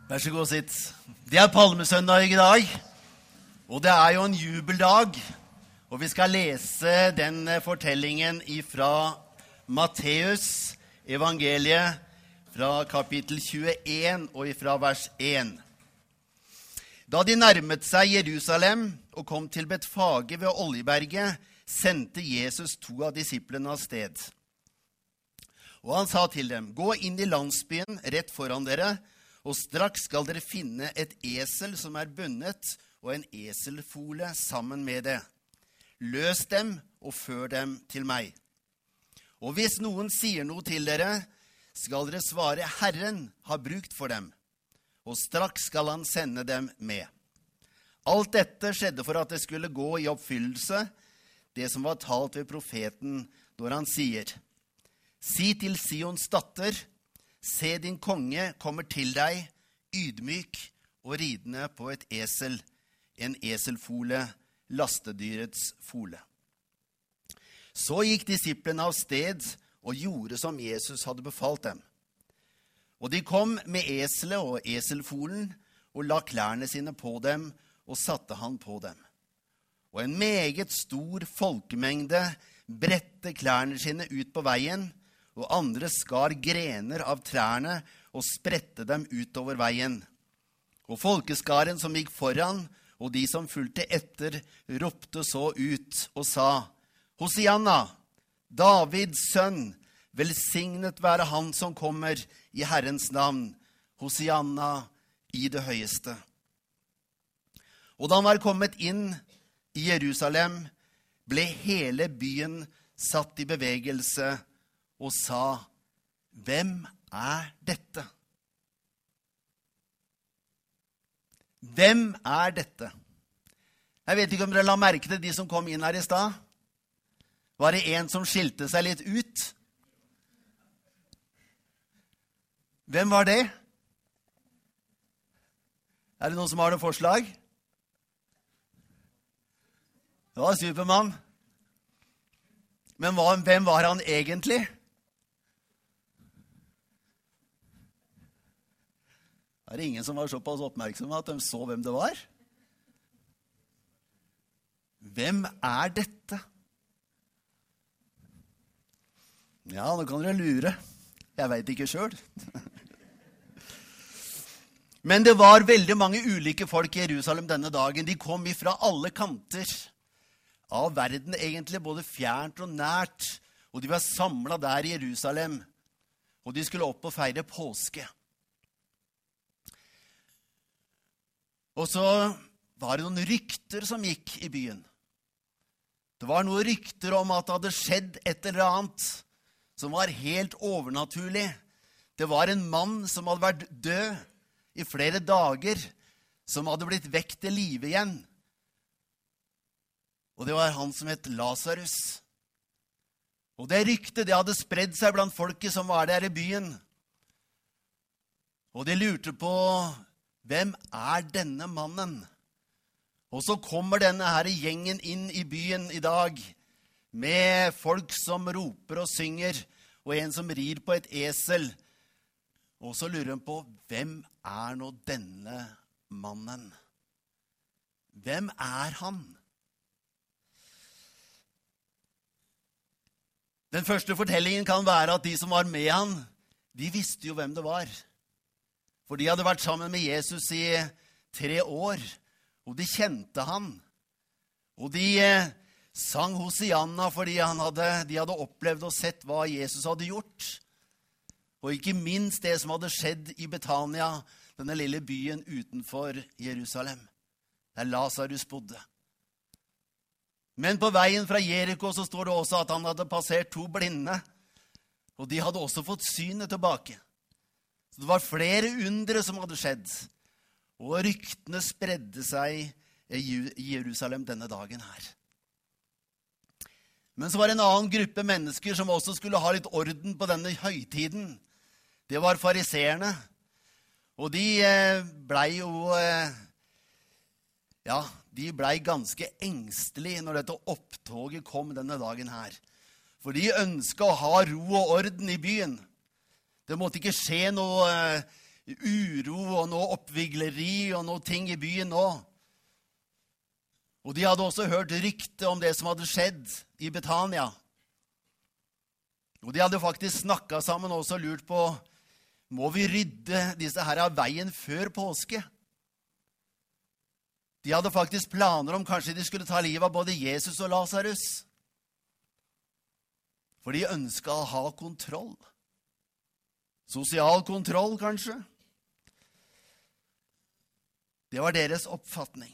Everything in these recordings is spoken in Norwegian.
Vær så god, sitt. Det palmesøndag i dag, og det jo en jubeldag. Og vi skal lese den fortellingen fra Matteus evangeliet, fra kapittel 21 og fra vers 1. Da de nærmet seg Jerusalem og kom til Betfage ved Oljeberget, sendte Jesus 2 av disiplene av sted. Og han sa til dem, gå inn i landsbyen rett foran dere, og straks skal dere finne et esel som bundet, og en eselfole sammen med det. Løs dem og før dem til meg. Og hvis noen sier noe til dere, skal dere svare, Herren har brukt for dem, og straks skal han sende dem med. Alt dette skjedde for at det skulle gå i oppfyllelse, det som var talt ved profeten, når han sier, si til Sions datter, se din konge kommer til deg, ydmyk og ridende på et esel, en eselfole, lastedyrets fole. Så gikk disiplene av sted og gjorde som Jesus hadde befalt dem. Og de kom med eselet og eselfolen og la klærne sine på dem og satte han på dem. Og en meget stor folkemengde bredte klærne sine ut på veien, og andre skar grener av trærne og spredte dem utover veien. Og folkeskaren som gikk foran, og de som fulgte etter, ropte så ut og sa, Hosianna, Davids sønn, velsignet være han som kommer i Herrens navn, Hosianna i det høyeste. Og da han var kommet inn i Jerusalem, ble hele byen satt i bevegelse og sa, hvem dette? Hvem dette? Jeg vet ikke om dere la merke til de som kom inn her i stad. Var det en som skilte seg litt ut? Hvem var det? Det noen som har noe forslag? Det var Supermann. Men hvem var han egentlig? Det ingen som var såpass oppmerksomme at de så hvem det var. Hvem dette? Ja, nå kan dere lure. Jeg vet ikke selv. Men det var veldig mange ulike folk i Jerusalem denne dagen. De kom ifra alle kanter av verden, egentlig både fjernt og nært. Og de var samlet der i Jerusalem. Og de skulle opp og feire påske. Og så var det noen rykter som gikk i byen. Det var noen rykter om at det hadde skjedd et eller annet som var helt overnaturlig. Det var en mann som hadde vært død i flere dager, som hadde blitt vekket til live igjen. Og det var han som het Lazarus. Og det ryktet, det hadde spredd seg blant folket som var der i byen. Og de lurte på, hvem denne mannen? Og så kommer denne her gjengen inn i byen i dag, med folk som roper og synger, og en som rir på et esel. Og så lurer de på, hvem nå denne mannen? Hvem han? Den første fortellingen kan være at de som var med han, de visste jo hvem det var. For de hadde vært sammen med Jesus i 3 år, og de kjente han. Og de sang Hosianna fordi de hadde opplevd og sett hva Jesus hadde gjort. Og ikke minst det som hadde skjedd i Betania, denne lille byen utenfor Jerusalem, der Lazarus bodde. Men på veien fra Jericho så står det også at han hadde passert 2 blinde, og de hadde også fått synet tilbake. Så det var flere undre som hadde skjedd, og ryktene spredde seg i Jerusalem denne dagen her. Men så var det en annen gruppe mennesker som også skulle ha litt orden på denne høytiden. Det var fariseerne, og de ble ganske engstelige når dette opptoget kom denne dagen her. For de ønsket å ha ro og orden i byen. Det måtte ikke skje noe uro og noe oppvigleri og noe ting i byen nå. Og de hadde også hørt rykte om det som hadde skjedd i Betania. Og de hadde faktisk snakket sammen også og lurt på, må vi rydde disse her av veien før påske? De hadde faktisk planer om kanskje de skulle ta livet av både Jesus og Lazarus. For de ønsket å ha kontroll. Sosial kontroll, kanskje. Det var deres oppfatning.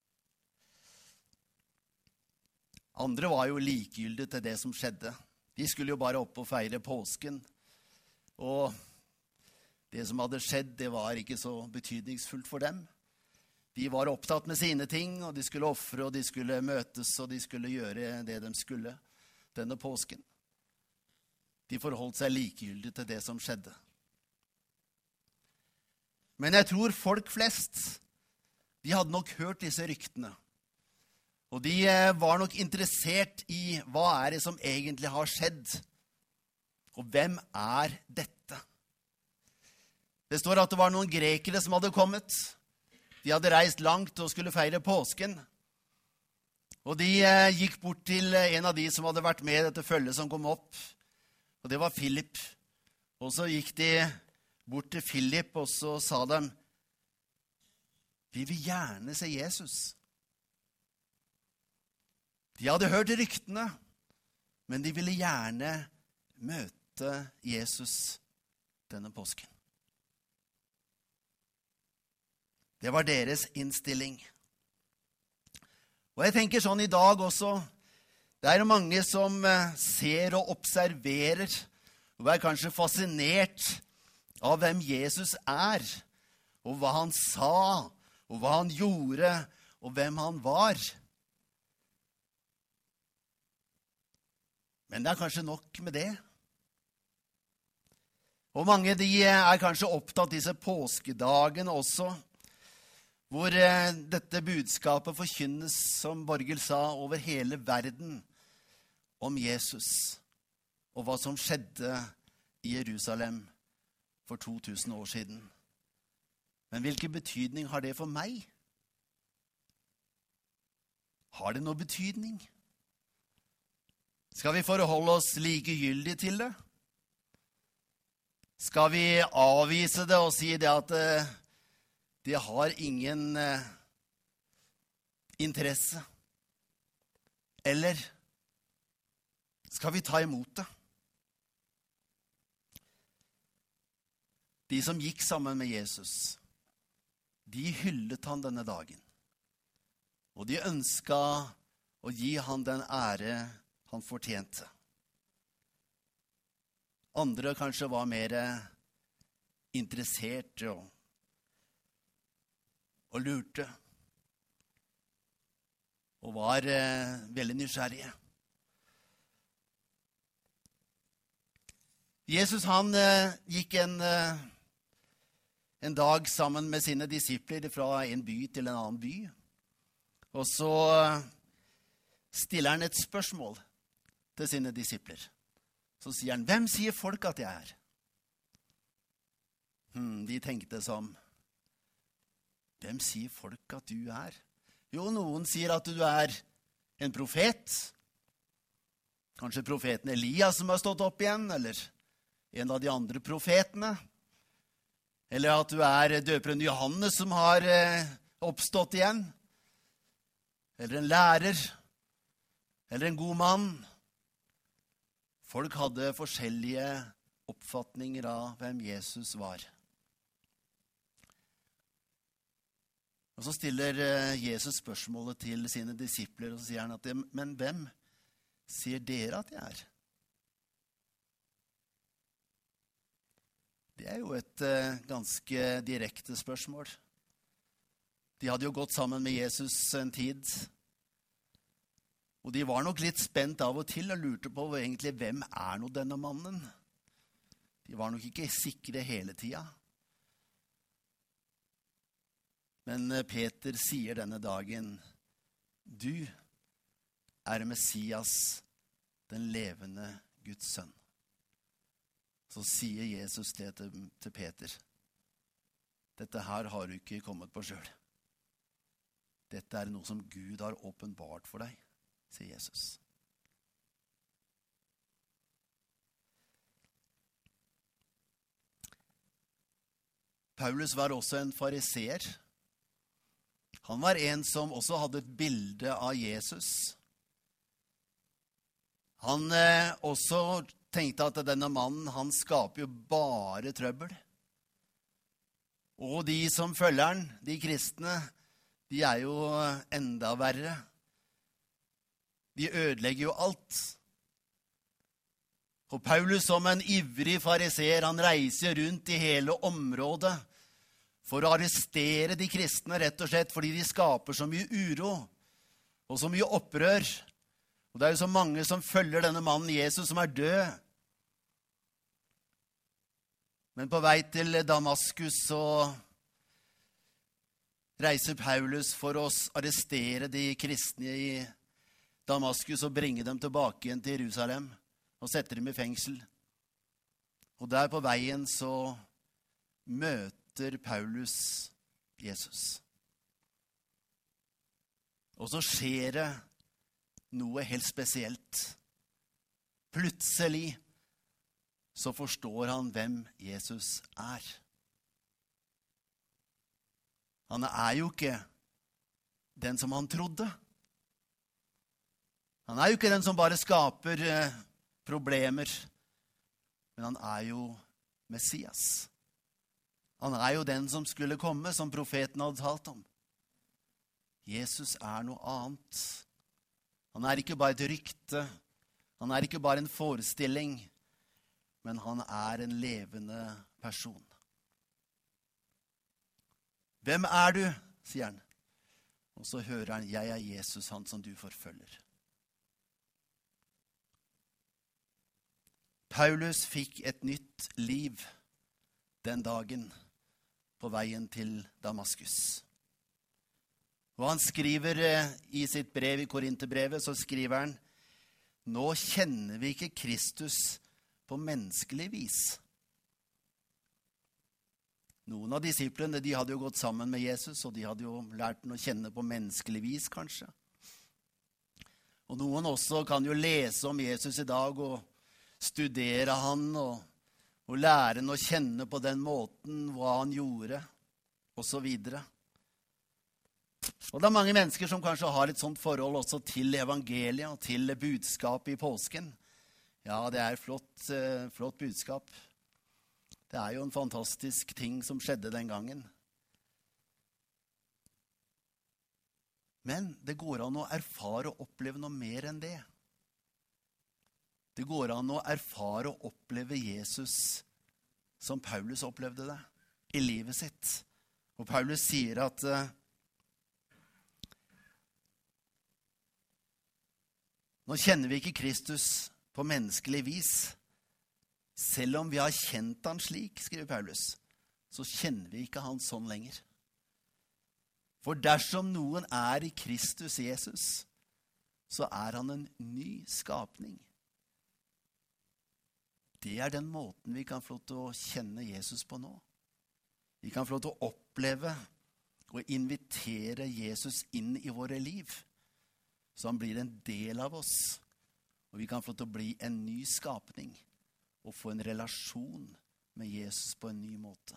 Andre var jo likegyldige til det som skjedde. De skulle jo bare opp og feire påsken. Og det som hadde skjedd, det var ikke så betydningsfullt for dem. De var opptatt med sine ting, og de skulle offre, og de skulle møtes, og de skulle gjøre det de skulle denne påsken. De forholdt seg likegyldige til det som skjedde. Men jeg tror folk flest, de hadde nok hørt disse ryktene. Og de var nok interessert i hva er det som egentlig har skjedd. Og hvem er dette? Det står at det var noen grekere som hadde kommet. De hadde reist langt og skulle feire påsken. Og de gikk bort til en av de som hadde vært med i dette følget som kom opp. Og det var Philip. Og så gikk de bort til Philip, og så sa de, vi vil gjerne se Jesus. De hadde hørt ryktene, men de ville gjerne møte Jesus denne påsken. Det var deres innstilling. Og jeg tenker sånn i dag også, det er mange som ser og observerer, og er kanskje fascinert av hvem Jesus er, og hva han sa, og hva han gjorde, og hvem han var. Men det er kanskje nok med det. Og mange de er kanskje opptatt disse påskedagene også, hvor dette budskapet forkynnes, som Borghild sa, over hele verden om Jesus, og hva som skjedde i Jerusalem for 2000 år siden. Men hvilken betydning har det for meg? Har det noe betydning? Skal vi forholde oss likegyldig til det? Skal vi avvise det og si det at det har ingen interesse? Eller skal vi ta imot det? De som gikk sammen med Jesus, de hyllet han denne dagen. Og de ønsket å gi han den ære han fortjente. Andre kanskje var mer interesserte og lurte. Og var veldig nysgjerrige. Jesus han gikk en dag sammen med sine disipler fra en by til en annen by. Og så stiller han et spørsmål til sine disipler. Så sier han, hvem sier folk at jeg er? De tenkte som, hvem sier folk at du er? Jo, noen sier at du er en profet. Kanskje profeten Elias som har stått opp igjen, eller en av de andre profetene. Eller at du er døperen Johannes som har oppstått igjen. Eller en lærer. Eller en god mann. Folk hadde forskjellige oppfatninger av hvem Jesus var. Og så stiller Jesus spørsmålet til sine disipler, og så sier han at, men hvem sier dere at jeg er? Det er jo et ganske direkte spørsmål. De hadde jo gått sammen med Jesus en tid, og de var nok litt spent av og til og lurte på egentlig hvem er nå denne mannen. De var nok ikke sikre hele tida. Men Peter sier denne dagen, du er Messias, den levende Guds sønn. Så sier Jesus det til Peter. dette her har du ikke kommet på selv. Dette noe som Gud har åpenbart for deg, sier Jesus. Paulus var også en fariseer. Han var en som også hadde et bilde av Jesus. Han også tenkte at denne mannen, han skaper jo bare trøbbel. Og de som følger han, de kristne, de jo enda verre. De ødelegger jo alt. Og Paulus som en ivrig fariseer, han reiser rundt i hele området for å arrestere de kristne, rett og slett fordi de skaper så mye uro og så mye opprør. Og det jo så mange som følger denne mannen Jesus som død. Men på vei til Damaskus så reiser Paulus for å arrestere de kristne i Damaskus og bringe dem tilbake igjen til Jerusalem og sette dem i fengsel. Og der på veien så møter Paulus Jesus. Og så skjer det noe helt spesielt. Plutselig så forstår han hvem Jesus er. Han jo ikke den som han trodde. Han jo ikke den som bare skaper problemer, men han jo Messias. Han jo den som skulle komme, som profeten hadde talt om. Jesus noe annet. Han ikke bare et rykte, han ikke bare en forestilling, men han en levende person. Hvem du, sier han. Og så hører han, jeg Jesus, han som du forfølger. Paulus fikk et nytt liv den dagen på veien til Damaskus. Og han skriver i sitt brev i Korinterbrevet, så skriver han, nå kjenner vi ikke Kristus på menneskelig vis. Noen av disiplene, de hadde jo gått sammen med Jesus, og de hadde jo lært han å kjenne på menneskelig vis, kanskje. Og noen også kan jo lese om Jesus i dag, og studere han, og lære han å kjenne på den måten, hva han gjorde, og så videre. Og det mange mennesker som kanskje har et sånt forhold også til evangeliet, og til budskapet i påsken. Ja, det flott budskap. Det jo en fantastisk ting som skjedde den gangen. Men det går an å erfare og oppleve noe mer enn det. Det går an å erfare og oppleve Jesus som Paulus opplevde det i livet sitt. Og Paulus sier at nå kjenner vi ikke Kristus på menneskelig vis. Selv om vi har kjent han slik, skriver Paulus, så kjenner vi ikke han sånn lenger. For dersom noen i Kristus Jesus, så han en ny skapning. Det den måten vi kan få lov til å kjenne Jesus på nå. Vi kan få lov til å oppleve og invitere Jesus inn i våre liv, så han blir en del av oss. Og vi kan få lov til å bli en ny skapning og få en relasjon med Jesus på en ny måte.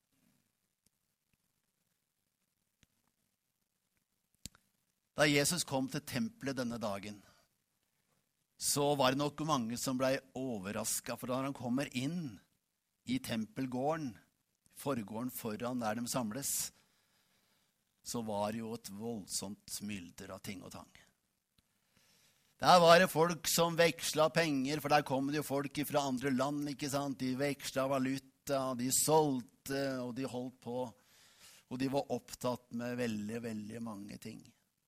Da Jesus kom til tempelet denne dagen, så var det nok mange som ble overrasket, for da han kommer inn i tempelgården, forgården foran der de samles, så var det jo et voldsomt mylder av ting og tang. Der var det folk som vekslet penger, for der kom det jo folk fra andre land, ikke sant? De vekslet valuta, de solgte, og de holdt på, og de var opptatt med veldig, veldig mange ting.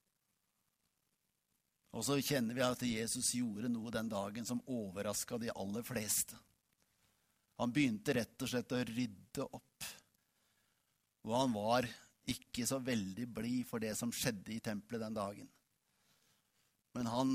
Og så kjenner vi at Jesus gjorde noe den dagen som overrasket de aller fleste. Han begynte rett og slett å rydde opp. Og han var ikke så veldig blid for det som skjedde i tempelet den dagen. Men han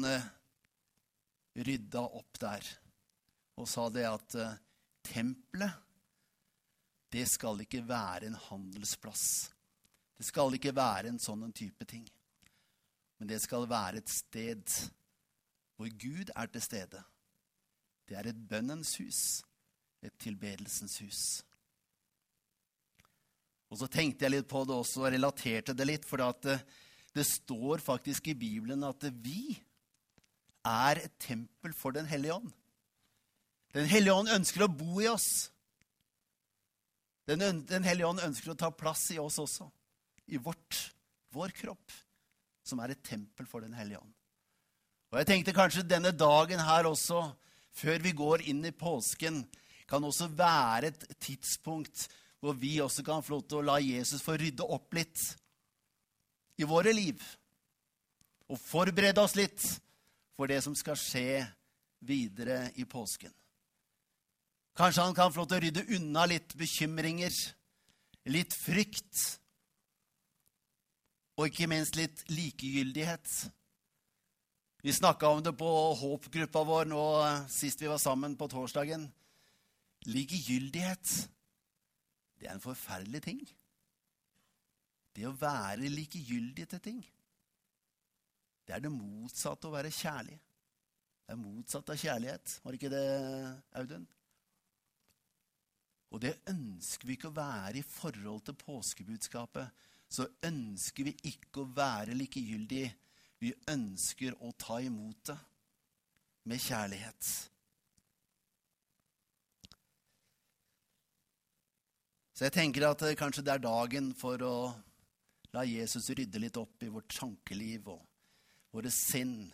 rydda opp der og sa det at tempelet, det skal ikke være en handelsplass. Det skal ikke være en sånn type ting. Men det skal være et sted hvor Gud er til stede. Det er et bønnens hus, et tilbedelsens hus. Og så tenkte jeg litt på det også, og relaterte det litt, for det står faktisk i Bibelen at vi er et tempel for Den Hellige Ånd. Den Hellige Ånd ønsker å bo i oss. Den Hellige Ånd ønsker å ta plass i oss også, i vår kropp, som er et tempel for Den Hellige Ånd. Og jeg tenkte kanskje denne dagen her også, før vi går inn i påsken, kan også være et tidspunkt hvor vi også kan få lov til å la Jesus få rydde opp litt i våre liv, og forberede oss litt for det som skal skje videre i påsken. Kanskje han kan få lov til å rydde unna litt bekymringer, litt frykt, og ikke minst litt likegyldighet. Vi snakket om det på håpgruppa vår nå sist vi var sammen på torsdagen. Likegyldighet, det er en forferdelig ting. Det å være likegyldig til ting, det er det motsatte å være kjærlig. Det er motsatt av kjærlighet. Var ikke det, Audun? Og det ønsker vi ikke å være i forhold til påskebudskapet. Så ønsker vi ikke å være likegyldig. Vi ønsker å ta imot det med kjærlighet. Så jeg tenker at kanskje det er dagen for å la Jesus rydde litt opp i vårt tankeliv og våre sinn,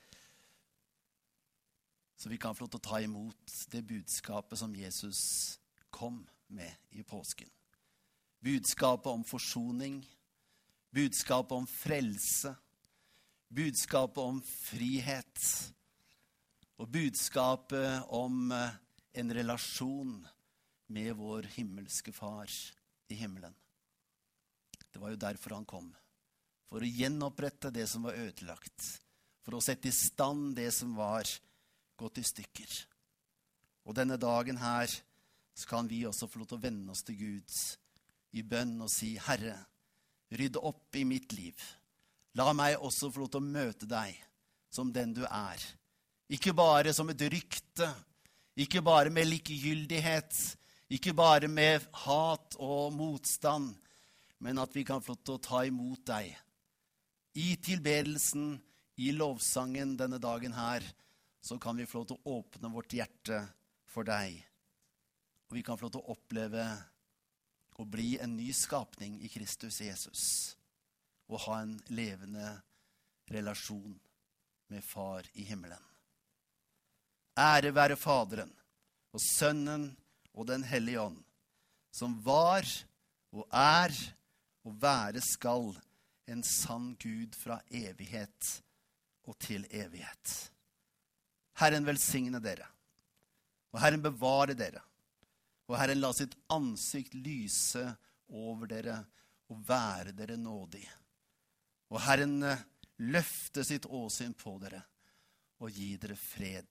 så vi kan få lov til å ta imot det budskapet som Jesus kom med i påsken. Budskapet om forsoning, budskapet om frelse, budskapet om frihet, og budskapet om en relasjon med vår himmelske far i himmelen. Det var jo derfor han kom. For å gjenopprette det som var ødelagt. For å sette i stand det som var gått i stykker. Og denne dagen her så kan vi også få lov til å vende oss til Gud i bønn og si, Herre, rydd opp i mitt liv. La meg også få lov til å møte deg som den du er. Ikke bare som et rykte, ikke bare med likegyldighet, ikke bare med hat og motstand, men at vi kan få lov til å ta imot deg. I tilbedelsen, i lovsangen denne dagen her, så kan vi få lov til å åpne vårt hjerte for deg. Og vi kan få lov til å oppleve å bli en ny skapning i Kristus Jesus. Og ha en levende relasjon med Far i himmelen. Ære være Faderen og Sønnen og Den Hellige Ånd, som var og er og være skal en sann Gud fra evighet og til evighet. Herren velsigne dere, og Herren bevare dere, og Herren la sitt ansikt lyse over dere og være dere nådig. Og Herren løfte sitt åsyn på dere og gi dere fred.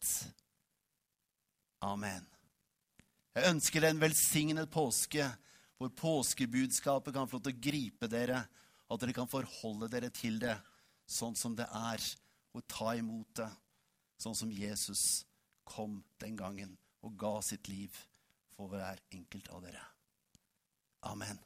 Amen. Jeg ønsker dere en velsignet påske, hvor påskebudskapet kan få lov til å gripe dere, at dere kan forholde dere til det, sånn som det er, og ta imot det, sånn som Jesus kom den gangen og ga sitt liv for hver enkelt av dere. Amen.